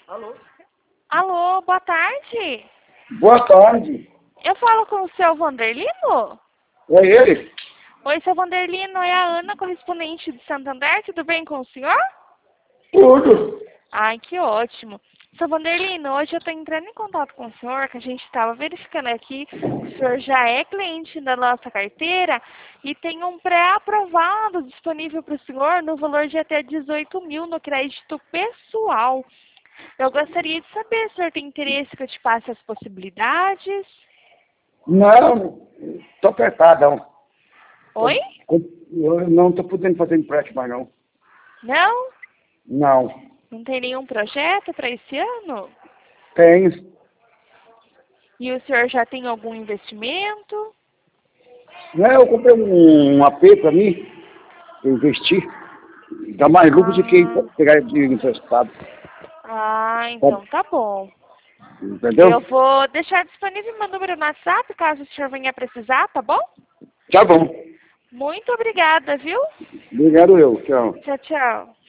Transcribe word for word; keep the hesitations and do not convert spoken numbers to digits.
Alô? Alô, boa tarde. Boa tarde. Eu falo com o seu Vanderlino? É ele? Oi, seu Vanderlino, é a Ana, correspondente de Santander. Tudo bem com o senhor? Tudo. Ai, que ótimo. Seu Vanderlino, hoje eu estou entrando em contato com o senhor, que a gente estava verificando aqui, o senhor já é cliente da nossa carteira e tem um pré-aprovado disponível para o senhor no valor de até dezoito mil no crédito pessoal. Eu gostaria de saber se o senhor tem interesse que eu te passe as possibilidades. Não, estou apertado, não. Oi? Eu não estou podendo fazer empréstimo mais, não. Não? Não. Não tem nenhum projeto para esse ano? Tenho. E o senhor já tem algum investimento? Não, eu comprei um A P para mim, para investir. Dá mais lucro do que Ah, pegar dinheiro emprestado. ah, então tá bom. Entendeu? Eu vou deixar disponível meu número no WhatsApp, caso o senhor venha precisar, tá bom? Tá bom. Muito obrigada, viu? Obrigado eu. Tchau. Tchau, tchau.